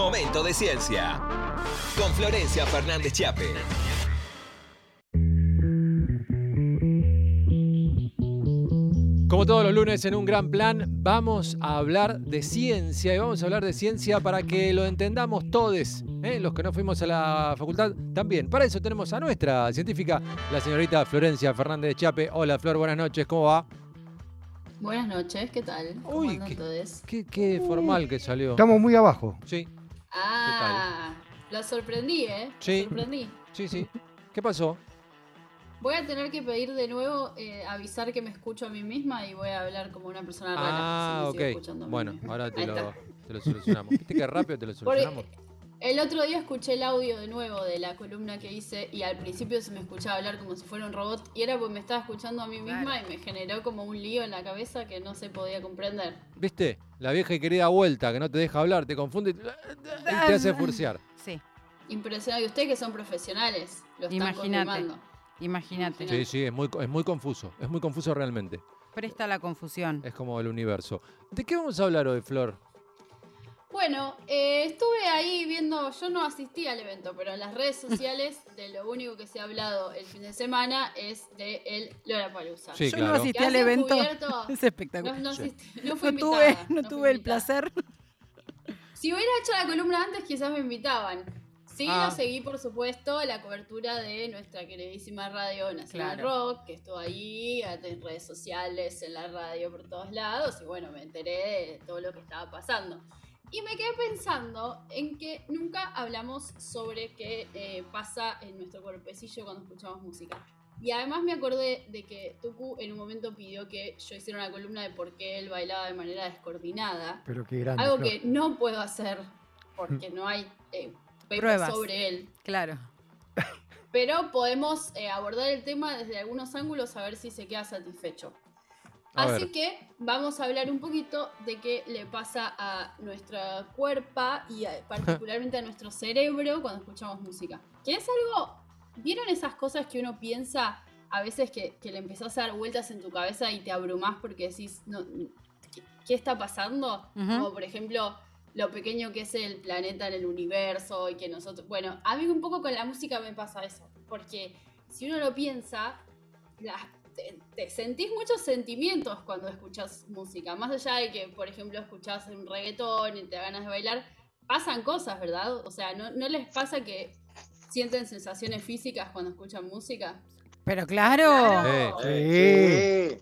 Momento de Ciencia. Con Florencia Fernández Chiappe. Como todos los lunes en un gran plan, vamos a hablar de ciencia y vamos a hablar de ciencia para que lo entendamos todos, los que no fuimos a la facultad también. Para eso tenemos a nuestra científica, la señorita Florencia Fernández Chiappe. Hola Flor, buenas noches, ¿cómo va? Buenas noches, ¿qué tal? ¿Cómo Uy, andan todos? qué formal que salió. Estamos muy abajo. Sí, La sorprendí, ¿eh? Sí. La sorprendí. sí. ¿Qué pasó? Voy a tener que pedir de nuevo avisar que me escucho a mí misma y voy a hablar como una persona rara. Ah, si me sigo ok. escuchando a mí Bueno, misma. ahora Ahí te está. lo solucionamos. ¿Viste qué rápido te lo solucionamos? Porque el otro día escuché el audio de nuevo de la columna que hice y al principio se me escuchaba hablar como si fuera un robot y era porque me estaba escuchando a mí misma y me generó como un lío en la cabeza que no se podía comprender. ¿Viste? La vieja y querida vuelta que no te deja hablar, te confunde y te hace furciar. Sí, Impresionante. Y ustedes que son profesionales lo están confirmando. imagínate. Sí, es muy confuso. Es muy confuso realmente. Presta la confusión. Es como el universo. ¿De qué vamos a hablar hoy, Flor? Bueno, estuve ahí viendo, yo no asistí al evento, pero en las redes sociales de lo único que se ha hablado el fin de semana es de el Lollapalooza. Sí, Yo claro. no asistí Que al han evento. descubierto- Es espectacular. No asistí, no fui No invitada. no fui tuve el invitada. placer. Si hubiera hecho la columna antes, quizás me invitaban. Sí, Ah. lo seguí, por supuesto, la cobertura de nuestra queridísima Radio Nacional Claro. Rock, que estuvo ahí, en redes sociales, en la radio, por todos lados, y bueno, me enteré de todo lo que estaba pasando. Y me quedé pensando en que nunca hablamos sobre qué pasa en nuestro cuerpecillo cuando escuchamos música. Y además me acordé de que Tucu en un momento pidió que yo hiciera una columna de por qué él bailaba de manera descoordinada. Pero qué grande. Algo Flor. que no puedo hacer porque no hay papers Pruebas. sobre él. Claro. Pero podemos abordar el tema desde algunos ángulos a ver si se queda satisfecho. A Así ver. que vamos a hablar un poquito de qué le pasa a nuestra cuerpo y particularmente a nuestro cerebro cuando escuchamos música. Que es algo, ¿vieron esas cosas que uno piensa a veces que le empezás a dar vueltas en tu cabeza y te abrumás porque decís, no, ¿qué está pasando? Ujú. Como por ejemplo, lo pequeño que es el planeta en el universo y que nosotros... Bueno, a mí un poco con la música me pasa eso, porque si uno lo piensa, te sentís muchos sentimientos cuando escuchas música, más allá de que, por ejemplo, escuchás un reggaetón y te da ganas de bailar, pasan cosas, ¿verdad? O sea, ¿no les pasa que sienten sensaciones físicas cuando escuchan música? Pero claro. Sí.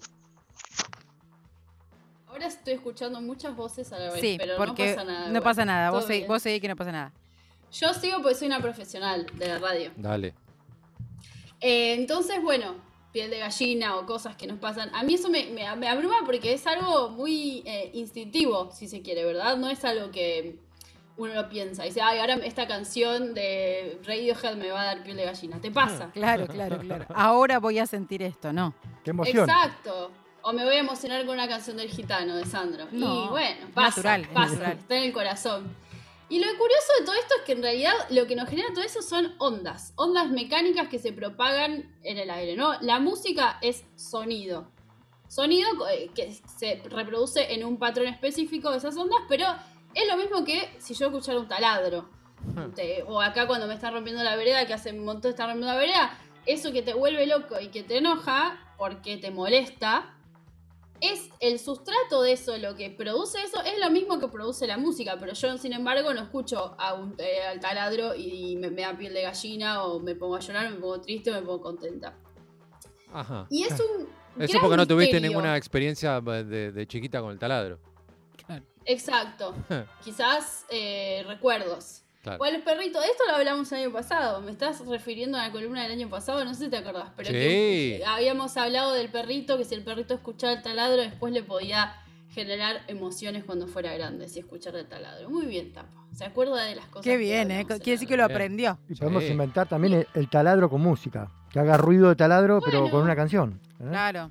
Ahora estoy escuchando muchas voces a la vez, Sí, pero porque no pasa nada. no igual. pasa nada. Todo Vos bien. seguís que no pasa nada. Yo sigo porque soy una profesional de la radio. Dale. Entonces, bueno, piel de gallina o cosas que nos pasan. A mí eso me abruma porque es algo muy instintivo, si se quiere, ¿verdad? No es algo que uno lo piensa. Y dice, ay, ahora esta canción de Radiohead me va a dar piel de gallina. ¿Te pasa? Claro. Ahora voy a sentir esto, ¿no? Qué emoción. Exacto. O me voy a emocionar con una canción del Gitano, de Sandro. No, Y bueno, pasa, natural. está en el corazón. Y lo curioso de todo esto es que en realidad lo que nos genera todo eso son ondas mecánicas que se propagan en el aire, ¿no? La música es sonido. Sonido que se reproduce en un patrón específico de esas ondas, pero es lo mismo que si yo escuchara un taladro. O acá cuando me están rompiendo la vereda, que hace un montón están rompiendo la vereda, eso que te vuelve loco y que te enoja porque te molesta, es el sustrato de eso, lo que produce eso, es lo mismo que produce la música, pero yo sin embargo no escucho al taladro y me da piel de gallina o me pongo a llorar, me pongo triste o me pongo contenta. Ajá. Y es un Eso gran porque no tuviste misterio. ninguna experiencia de chiquita con el taladro. Exacto. Quizás recuerdos. Claro. O a los perritos, esto lo hablamos el año pasado, me estás refiriendo a la columna del año pasado, no sé si te acordás, pero Sí. que habíamos hablado del perrito, que si el perrito escuchaba el taladro, después le podía generar emociones cuando fuera grande, si escuchara el taladro. Muy bien, Tapa. Se acuerda de las cosas. Qué bien, hablamos el Quiere decir que año. lo Bien. aprendió. Y podemos Sí. inventar también el taladro con música. Que haga ruido de taladro, pero Bueno. con una canción. ¿eh? Claro.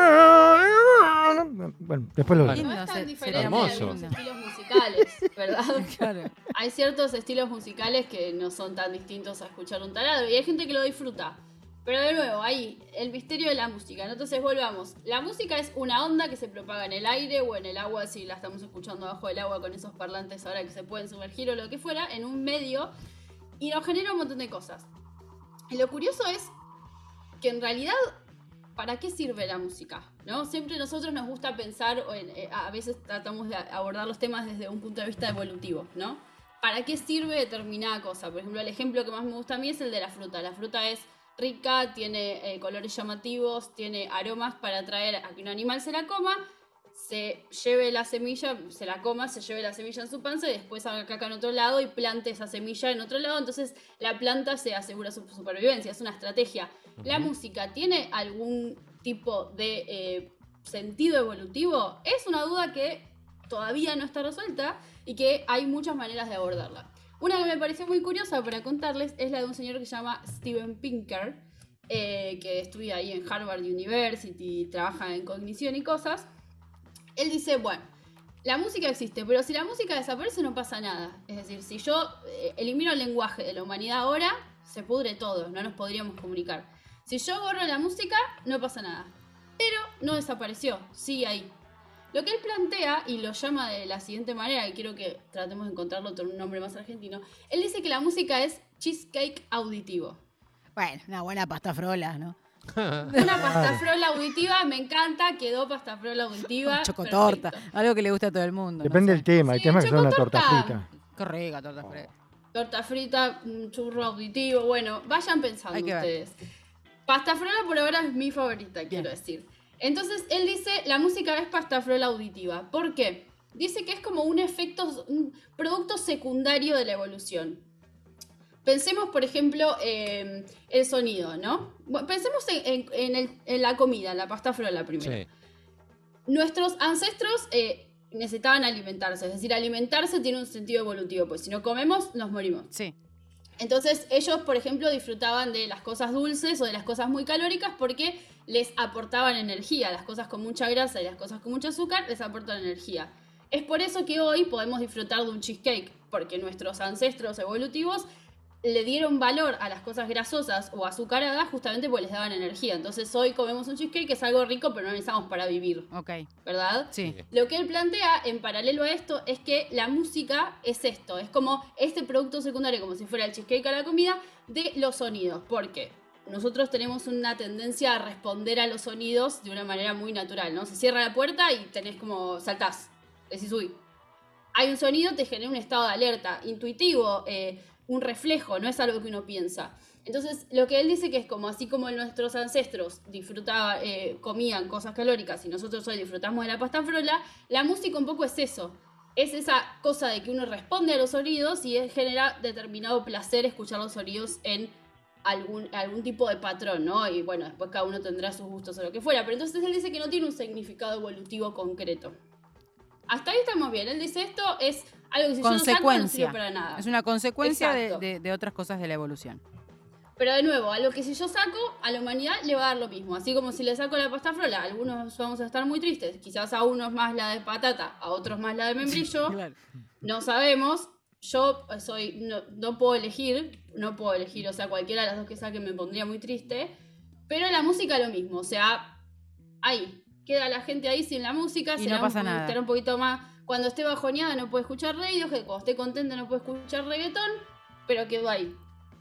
Bueno, después lo Claro. digo. No es Lindo, tan se- diferente sería de hermoso. algunos estilos musicales, ¿verdad? Claro. Hay ciertos estilos musicales que no son tan distintos a escuchar un taladro y hay gente que lo disfruta. Pero de nuevo, ahí, el misterio de la música, ¿no? Entonces volvamos. La música es una onda que se propaga en el aire o en el agua, si la estamos escuchando bajo el agua con esos parlantes ahora que se pueden sumergir o lo que fuera, en un medio, y nos genera un montón de cosas. Y lo curioso es que en realidad, ¿para qué sirve la música? ¿No? Siempre nosotros nos gusta pensar, a veces tratamos de abordar los temas desde un punto de vista evolutivo, ¿no? ¿Para qué sirve determinada cosa? Por ejemplo, el ejemplo que más me gusta a mí es el de la fruta. La fruta es rica, tiene colores llamativos, tiene aromas para atraer a que un animal se la coma, se lleve la semilla, se la coma, se lleve la semilla en su panza y después haga caca en otro lado y plante esa semilla en otro lado. Entonces la planta se asegura su supervivencia, es una estrategia. ¿La música tiene algún tipo de sentido evolutivo? Es una duda que todavía no está resuelta y que hay muchas maneras de abordarla. Una que me pareció muy curiosa para contarles es la de un señor que se llama Steven Pinker, que estudia ahí en Harvard University, trabaja en cognición y cosas. Él dice, bueno, la música existe, pero si la música desaparece no pasa nada. Es decir, si yo elimino el lenguaje de la humanidad ahora, se pudre todo, no nos podríamos comunicar. Si yo borro la música, no pasa nada. Pero no desapareció, sigue ahí. Lo que él plantea, y lo llama de la siguiente manera, y quiero que tratemos de encontrarlo con un nombre más argentino, él dice que la música es cheesecake auditivo. Bueno, una buena pasta frola, ¿no? Una pasta frola auditiva, me encanta, quedó pasta frola auditiva. Chocotorta, perfecto. algo que le gusta a todo el mundo. Depende no del tema. Hay Sí, temas que son una torta chocotorta. frita. Qué rica torta frita. Torta frita, un churro auditivo, bueno, vayan pensando Hay que ver. ustedes. Pasta frola por ahora es mi favorita, quiero decir. Entonces, él dice, la música es pasta frola auditiva. ¿Por qué? Dice que es como un producto secundario de la evolución. Pensemos, por ejemplo, el sonido, ¿no? Bueno, pensemos en la comida, en la pasta frola primero. Sí. Nuestros ancestros necesitaban alimentarse, es decir, alimentarse tiene un sentido evolutivo, pues si no comemos, nos morimos. Sí. Entonces ellos, por ejemplo, disfrutaban de las cosas dulces o de las cosas muy calóricas porque les aportaban energía. Las cosas con mucha grasa y las cosas con mucho azúcar les aportan energía. Es por eso que hoy podemos disfrutar de un cheesecake, porque nuestros ancestros evolutivos le dieron valor a las cosas grasosas o azucaradas justamente porque les daban energía. Entonces hoy comemos un cheesecake que es algo rico pero no necesitamos para vivir, Ok. ¿verdad? Sí. Lo que él plantea en paralelo a esto es que la música es esto, es como este producto secundario, como si fuera el cheesecake a la comida, de los sonidos. ¿Por qué? Nosotros tenemos una tendencia a responder a los sonidos de una manera muy natural, ¿no? Se cierra la puerta y tenés como, saltás, decís uy. Hay un sonido, te genera un estado de alerta, intuitivo, un reflejo, no es algo que uno piensa. Entonces, lo que él dice que es como así como nuestros ancestros comían cosas calóricas y nosotros hoy disfrutamos de la pasta frola, la música un poco es eso. Es esa cosa de que uno responde a los sonidos y genera determinado placer escuchar los sonidos en algún tipo de patrón, ¿no? Y bueno, después cada uno tendrá sus gustos o lo que fuera. Pero entonces él dice que no tiene un significado evolutivo concreto. Hasta ahí estamos bien. Él dice esto es algo que si yo no saco no sirve para nada. Es una consecuencia Exacto. de otras cosas de la evolución. Pero de nuevo, algo que si yo saco, a la humanidad le va a dar lo mismo. Así como si le saco la pasta frola, algunos vamos a estar muy tristes. Quizás a unos más la de patata, a otros más la de membrillo. Claro. No sabemos. Yo no puedo elegir, o sea, cualquiera de las dos que saque me pondría muy triste. Pero la música lo mismo, o sea, ahí. Queda la gente ahí sin la música, Y no pasa nada. Estará un poquito más. Cuando esté bajoneada no puede escuchar Radiohead, cuando esté contenta no puede escuchar reggaetón, pero quedó ahí.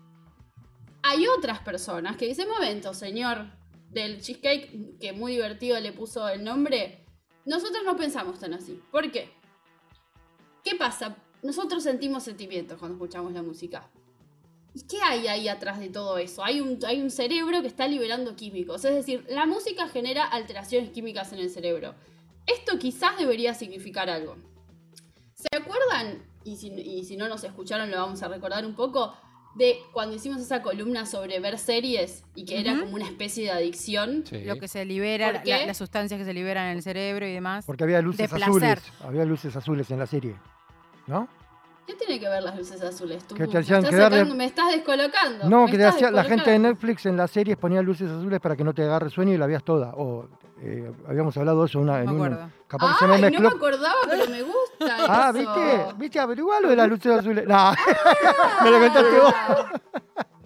Hay otras personas que dicen, momento, señor del cheesecake, que muy divertido le puso el nombre, nosotros no pensamos tan así. ¿Por qué? ¿Qué pasa? Nosotros sentimos sentimientos cuando escuchamos la música. ¿Qué hay ahí atrás de todo eso? Hay un cerebro que está liberando químicos. Es decir, la música genera alteraciones químicas en el cerebro. Esto quizás debería significar algo. ¿Se acuerdan? Y si no nos escucharon lo vamos a recordar un poco, de cuando hicimos esa columna sobre ver series y que era como una especie de adicción. Sí. Lo que se libera, ¿Por qué? las sustancias que se liberan en el cerebro y demás. Porque había luces De azules. placer. Había luces azules en la serie. ¿No? ¿Qué tiene que ver las luces azules? Tú Que te me hacían estás quedarle- sacando, me estás descolocando. No, me que te estás hacía, la gente de descolocando. Netflix en las series ponía luces azules para que no te agarre sueño y la veas toda. O habíamos hablado de eso No en me un. acuerdo. Capaz que se me Ay, no mezcló. me acordaba, pero me gusta Ah, eso. ¿viste? ¿Viste? Averiguá lo de las luces azules. No, me lo contaste vos.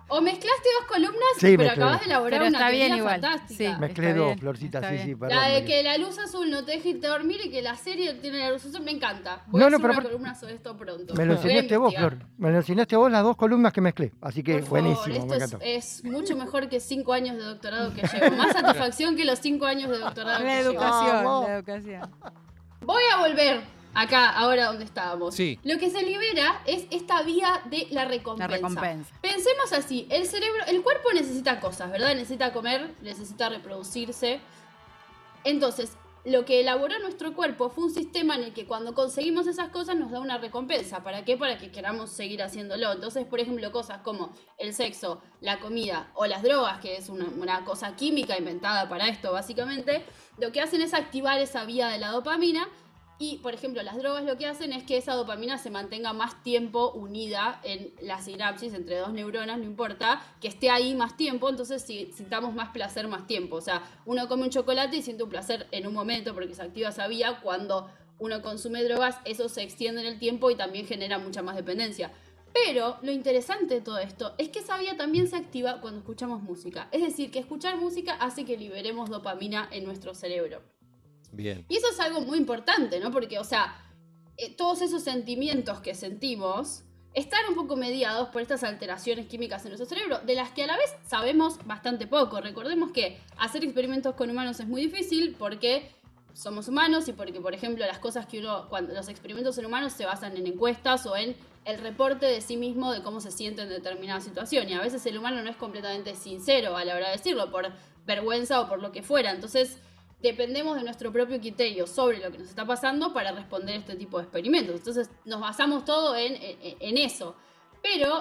O mezclaste dos columnas, Sí, pero mezclé. acabas de elaborar Pero una está bien teoría igual. fantástica. Sí. Mezclé Está dos, bien, Florcita, está sí, bien. sí, perdón. La de me- que la luz azul no te deje irte a dormir y que la serie tiene la luz azul, me encanta. Voy No, a no, hacer pero una aparte- columna sobre esto pronto. Me lo Voy a enseñaste vos, investigar. Flor. Me lo enseñaste vos las dos columnas que mezclé. Así que Por favor, buenísimo, esto me encantó. es mucho mejor que 5 años de doctorado que llevo. Más satisfacción que los 5 años de doctorado La que llevo. educación, Vamos. la educación. Voy a volver acá, ahora donde estábamos. Sí. Lo que se libera es esta vía de la recompensa. La recompensa. Pensemos así, el cerebro, el cuerpo necesita cosas, ¿verdad? Necesita comer, necesita reproducirse. Entonces, lo que elaboró nuestro cuerpo fue un sistema en el que cuando conseguimos esas cosas nos da una recompensa. ¿Para qué? Para que queramos seguir haciéndolo. Entonces, por ejemplo, cosas como el sexo, la comida o las drogas, que es una cosa química inventada para esto básicamente, lo que hacen es activar esa vía de la dopamina. Y, por ejemplo, las drogas lo que hacen es que esa dopamina se mantenga más tiempo unida en la sinapsis entre dos neuronas, no importa, que esté ahí más tiempo, entonces sintamos más placer más tiempo. O sea, uno come un chocolate y siente un placer en un momento porque se activa esa vía. Cuando uno consume drogas, eso se extiende en el tiempo y también genera mucha más dependencia. Pero lo interesante de todo esto es que esa vía también se activa cuando escuchamos música. Es decir, que escuchar música hace que liberemos dopamina en nuestro cerebro. Bien. Y eso es algo muy importante, ¿no? Porque, o sea, todos esos sentimientos que sentimos están un poco mediados por estas alteraciones químicas en nuestro cerebro, de las que a la vez sabemos bastante poco. Recordemos que hacer experimentos con humanos es muy difícil porque somos humanos y porque, por ejemplo, las cosas que cuando los experimentos en humanos se basan en encuestas o en el reporte de sí mismo de cómo se siente en determinada situación. Y a veces el humano no es completamente sincero a la hora de decirlo, por vergüenza o por lo que fuera. Entonces, dependemos de nuestro propio criterio sobre lo que nos está pasando para responder a este tipo de experimentos. Entonces nos basamos todo en eso. Pero,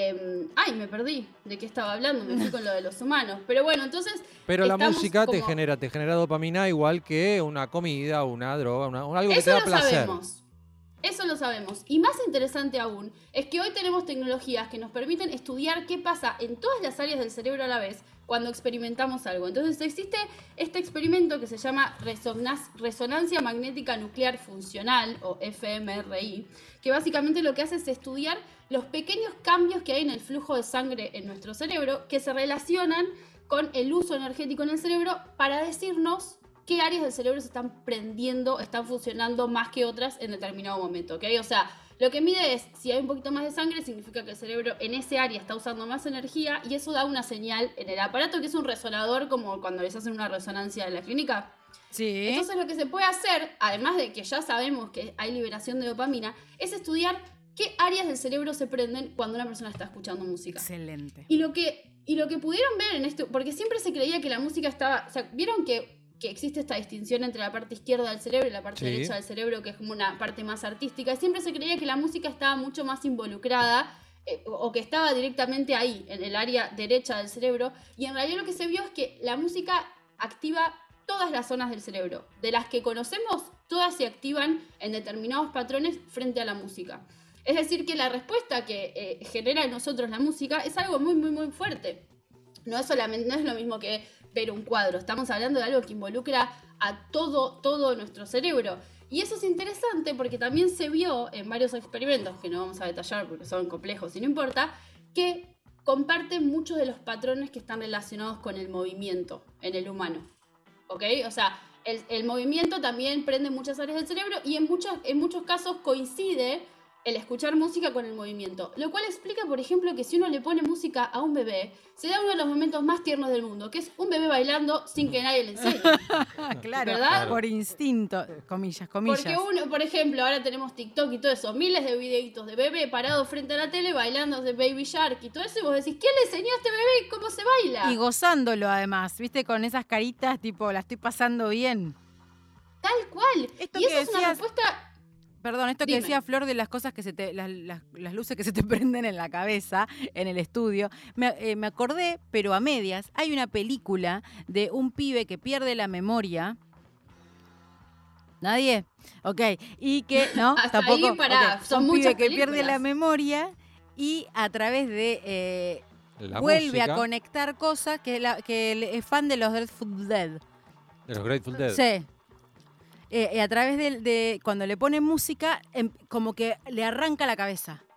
me perdí de qué estaba hablando, me fui con lo de los humanos. Pero bueno, entonces... Pero la estamos música te como- genera dopamina igual que una comida, una droga, algo que te Eso da lo placer. sabemos. Eso lo sabemos. Y más interesante aún es que hoy tenemos tecnologías que nos permiten estudiar qué pasa en todas las áreas del cerebro a la vez cuando experimentamos algo. Entonces existe este experimento que se llama resonancia magnética nuclear funcional, o fMRI, que básicamente lo que hace es estudiar los pequeños cambios que hay en el flujo de sangre en nuestro cerebro que se relacionan con el uso energético en el cerebro para decirnos qué áreas del cerebro se están prendiendo, están funcionando más que otras en determinado momento, ¿ok? O sea, lo que mide es si hay un poquito más de sangre, significa que el cerebro en ese área está usando más energía y eso da una señal en el aparato que es un resonador, como cuando les hacen una resonancia en la clínica. Sí. Entonces lo que se puede hacer, además de que ya sabemos que hay liberación de dopamina, es estudiar qué áreas del cerebro se prenden cuando una persona está escuchando música. Excelente. Y lo que pudieron ver en esto, porque siempre se creía que la música estaba, o sea, vieron que existe esta distinción entre la parte izquierda del cerebro y la parte Sí. derecha del cerebro, que es como una parte más artística, y siempre se creía que la música estaba mucho más involucrada o que estaba directamente ahí, en el área derecha del cerebro, y en realidad lo que se vio es que la música activa todas las zonas del cerebro. De las que conocemos, todas se activan en determinados patrones frente a la música. Es decir, que la respuesta que genera en nosotros la música es algo muy, muy, muy fuerte. No es lo mismo que ver un cuadro. Estamos hablando de algo que involucra a todo nuestro cerebro. Y eso es interesante porque también se vio en varios experimentos, que no vamos a detallar porque son complejos y no importa, que comparten muchos de los patrones que están relacionados con el movimiento en el humano. ¿Ok? O sea, el movimiento también prende muchas áreas del cerebro y en muchos casos coincide el escuchar música con el movimiento. Lo cual explica, por ejemplo, que si uno le pone música a un bebé, se da uno de los momentos más tiernos del mundo, que es un bebé bailando sin que nadie le enseñe. Claro, ¿Verdad? por instinto, comillas. Porque uno, por ejemplo, ahora tenemos TikTok y todo eso, miles de videitos de bebé parado frente a la tele bailando de Baby Shark y todo eso, y vos decís, ¿quién le enseñó a este bebé cómo se baila? Y gozándolo además, ¿viste? Con esas caritas tipo, la estoy pasando bien. Tal cual. Esto Y que eso es una decías- respuesta... Perdón, esto que Dime. decía Flor de las cosas que se te. Las luces que se te prenden en la cabeza, en el estudio. Me acordé, pero a medias, hay una película de un pibe que pierde la memoria. ¿Nadie? Ok. Y que. No, Hasta tampoco. ahí pará, ok. son Un pibe muchas que pierde la películas. memoria y a través de. La vuelve música a conectar cosas que él es fan de los Grateful Dead. de los Grateful Dead. Sí. A través de cuando le ponen música, como que le arranca la cabeza.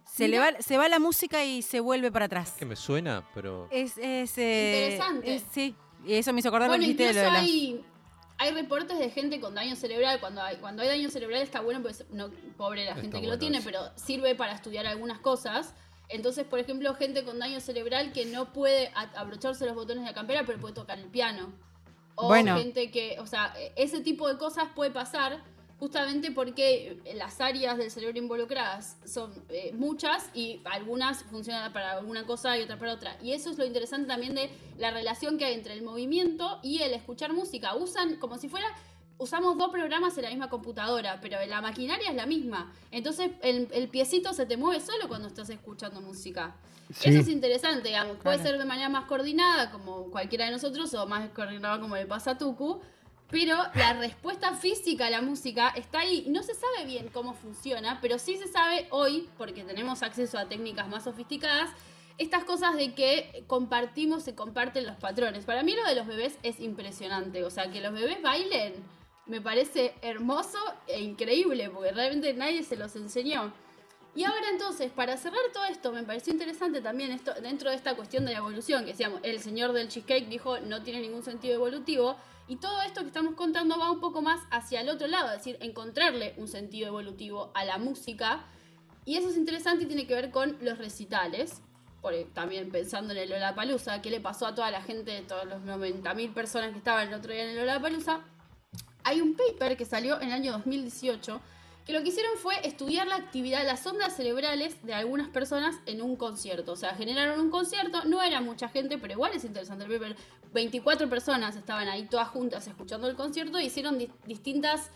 se va la música y se vuelve para atrás. Que me suena, pero... Es Interesante. sí, y eso me hizo acordar Bueno, lo que dijiste de lo incluso de las... hay reportes de gente con daño cerebral. Cuando hay daño cerebral está bueno, pues no, pobre la Está gente que bueno lo tiene, eso. pero sirve para estudiar algunas cosas. Entonces, por ejemplo, gente con daño cerebral que no puede abrocharse los botones de la campera, pero puede tocar el piano. O Bueno. gente que, o sea, ese tipo de cosas puede pasar justamente porque las áreas del cerebro involucradas son muchas y algunas funcionan para alguna cosa y otras para otra. Y eso es lo interesante también de la relación que hay entre el movimiento y el escuchar música. Usan como si fuera... Usamos 2 programas en la misma computadora, pero la maquinaria es la misma. Entonces el piecito se te mueve solo cuando estás escuchando música. Sí. Eso es interesante, digamos. Puede Claro. ser de manera más coordinada, como cualquiera de nosotros, o más coordinada como le pasa a Tucu. Pero la respuesta física a la música está ahí. No se sabe bien cómo funciona, pero sí se sabe hoy, porque tenemos acceso a técnicas más sofisticadas, estas cosas de que se comparten los patrones. Para mí lo de los bebés es impresionante. O sea, que los bebés bailen me parece hermoso e increíble, porque realmente nadie se los enseñó. Y ahora entonces, para cerrar todo esto, me pareció interesante también esto dentro de esta cuestión de la evolución, que decíamos, el señor del cheesecake dijo no tiene ningún sentido evolutivo, y todo esto que estamos contando va un poco más hacia el otro lado, es decir, encontrarle un sentido evolutivo a la música, y eso es interesante y tiene que ver con los recitales, también pensando en el Lollapalooza, qué le pasó a toda la gente, todos los 90.000 personas que estaban el otro día en el Lollapalooza. Hay un paper que salió en el año 2018 que lo que hicieron fue estudiar la actividad, las ondas cerebrales de algunas personas en un concierto. O sea, generaron un concierto, no era mucha gente, pero igual es interesante el paper. 24 personas estaban ahí todas juntas escuchando el concierto e hicieron distintas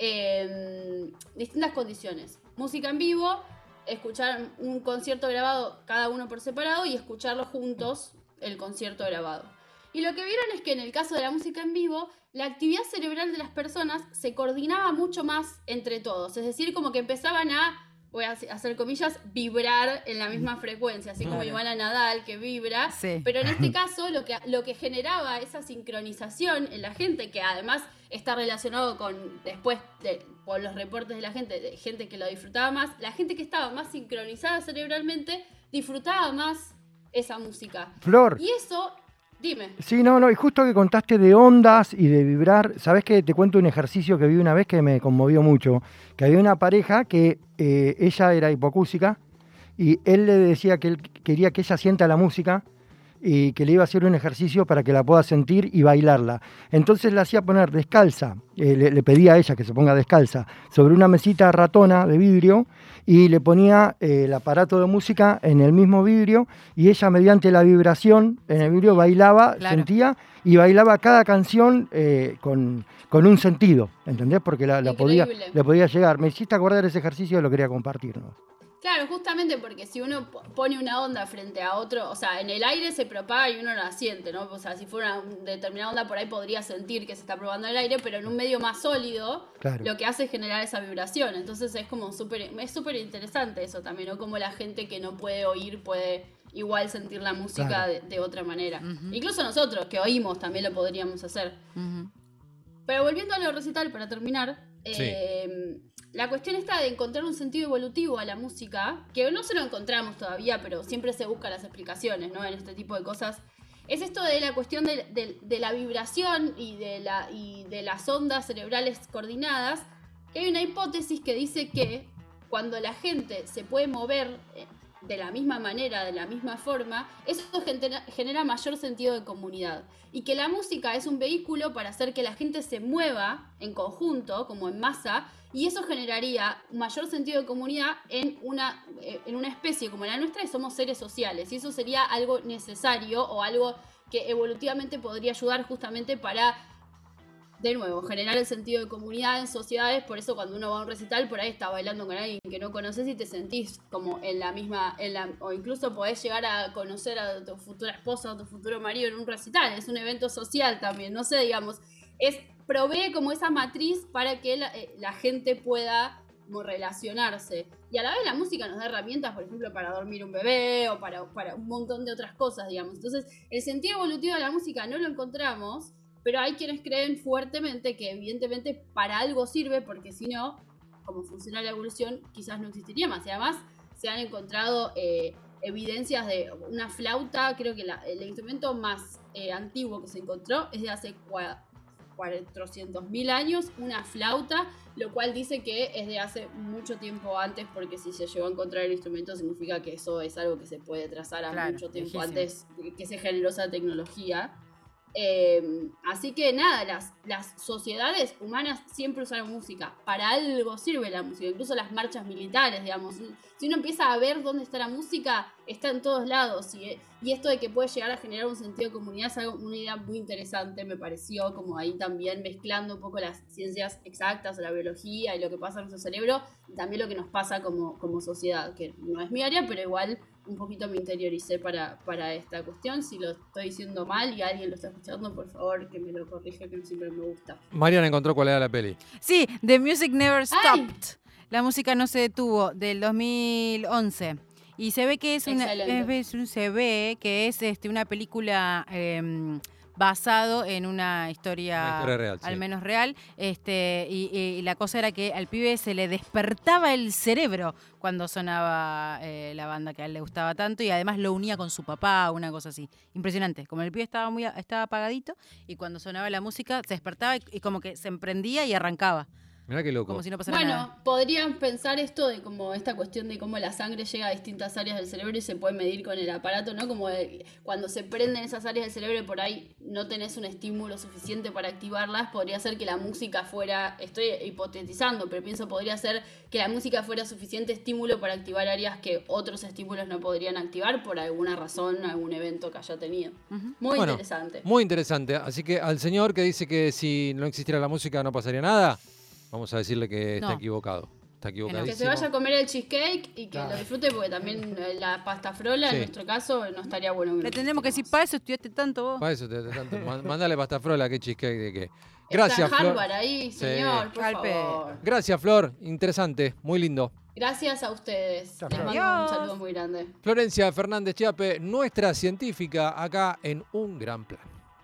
condiciones. Música en vivo, escuchar un concierto grabado cada uno por separado y escucharlo juntos, el concierto grabado. Y lo que vieron es que en el caso de la música en vivo, la actividad cerebral de las personas se coordinaba mucho más entre todos. Es decir, como que empezaban a, voy a hacer comillas, vibrar en la misma frecuencia, así como Ivana Nadal que vibra. Sí. Pero en este caso, lo que generaba esa sincronización en la gente, que además está relacionado con, por los reportes de la gente, de gente que lo disfrutaba más, la gente que estaba más sincronizada cerebralmente disfrutaba más esa música. Flor. Y eso... Dime. Sí, no, y justo que contaste de ondas y de vibrar, ¿sabés qué? Te cuento un ejercicio que vi una vez que me conmovió mucho, que había una pareja que ella era hipoacúsica y él le decía que él quería que ella sienta la música y que le iba a hacer un ejercicio para que la pueda sentir y bailarla. Entonces la hacía poner descalza, le pedía a ella que se ponga descalza, sobre una mesita ratona de vidrio y le ponía el aparato de música en el mismo vidrio y ella mediante la vibración en el vidrio bailaba, Claro. sentía y bailaba cada canción con un sentido, ¿entendés? Porque le podía llegar. Me hiciste acordar ese ejercicio y lo quería compartir, ¿no? Claro, justamente porque si uno pone una onda frente a otro, o sea, en el aire se propaga y uno la siente, ¿no? O sea, si fuera una determinada onda por ahí podría sentir que se está probando el aire, pero en un medio más sólido, Claro. lo que hace es generar esa vibración. Entonces es como súper interesante eso también, ¿no? Como la gente que no puede oír puede igual sentir la música Claro. de otra manera. Ujú. Incluso nosotros que oímos también lo podríamos hacer. Ujú. Pero volviendo a lo recital, para terminar, Sí. la cuestión está de encontrar un sentido evolutivo a la música, que no se lo encontramos todavía, pero siempre se buscan las explicaciones, ¿no? En este tipo de cosas. Es esto de la cuestión de la vibración y de las ondas cerebrales coordinadas, que hay una hipótesis que dice que cuando la gente se puede mover de la misma manera, de la misma forma, eso genera mayor sentido de comunidad. Y que la música es un vehículo para hacer que la gente se mueva en conjunto, como en masa, y eso generaría un mayor sentido de comunidad en una especie como la nuestra, y somos seres sociales. Y eso sería algo necesario o algo que evolutivamente podría ayudar justamente para, de nuevo, generar el sentido de comunidad en sociedades. Por eso cuando uno va a un recital, por ahí está bailando con alguien que no conoces y te sentís como en la misma, o incluso podés llegar a conocer a tu futura esposa o tu futuro marido en un recital. Es un evento social también, no sé, digamos, provee como esa matriz para que la gente pueda como relacionarse. Y a la vez la música nos da herramientas, por ejemplo, para dormir un bebé o para un montón de otras cosas, digamos. Entonces, el sentido evolutivo de la música no lo encontramos, pero hay quienes creen fuertemente que evidentemente para algo sirve, porque si no, como funciona la evolución, quizás no existiría más. Y además, se han encontrado evidencias de una flauta. Creo que el instrumento más antiguo que se encontró es de hace 400.000 años, una flauta, lo cual dice que es de hace mucho tiempo antes, porque si se llegó a encontrar el instrumento significa que eso es algo que se puede trazar a mucho tiempo antes que se generó esa tecnología. Así que nada, las sociedades humanas siempre usaron música. Para algo sirve la música, incluso las marchas militares, digamos. Si uno empieza a ver dónde está la música, está en todos lados. Y esto de que puede llegar a generar un sentido de comunidad es una idea muy interesante, me pareció, como ahí también mezclando un poco las ciencias exactas, la biología y lo que pasa en nuestro cerebro, y también lo que nos pasa como sociedad, que no es mi área, pero igual un poquito me interioricé para esta cuestión. Si lo estoy diciendo mal y alguien lo está escuchando, por favor que me lo corrija, que siempre me gusta. Mariana encontró cuál era la peli. Sí, The Music Never Stopped. La música no se detuvo, del 2011. Y se ve que es una película basado en una historia real, al menos real. Y la cosa era que al pibe se le despertaba el cerebro cuando sonaba la banda que a él le gustaba tanto, y además lo unía con su papá, una cosa así. Impresionante. Como el pibe estaba apagadito, y cuando sonaba la música se despertaba y como que se emprendía y arrancaba. Mirá qué loco. Como si no pasara nada. Bueno, podrían pensar esto de como esta cuestión de cómo la sangre llega a distintas áreas del cerebro y se puede medir con el aparato, ¿no? Como cuando se prenden esas áreas del cerebro y por ahí no tenés un estímulo suficiente para activarlas, podría ser que la música fuera, estoy hipotetizando, pero pienso podría ser que la música fuera suficiente estímulo para activar áreas que otros estímulos no podrían activar por alguna razón, algún evento que haya tenido. Muy interesante. Muy interesante. Así que al señor que dice que si no existiera la música no pasaría nada, vamos a decirle que está equivocado. Está equivocadísimo. Que se vaya a comer el cheesecake y que lo disfrute, porque también la pasta frola, en nuestro caso, no estaría bueno. Le tendremos que decir, para eso estudiaste tanto vos. Para eso estudiaste tanto. Mandale pasta frola, qué cheesecake de qué. Gracias, está Flor. Harvard ahí, señor, por favor. Gracias, Flor. Interesante, muy lindo. Gracias a ustedes. Les mando un saludo muy grande. Florencia Fernández Chiape, nuestra científica, acá en Un Gran Plan.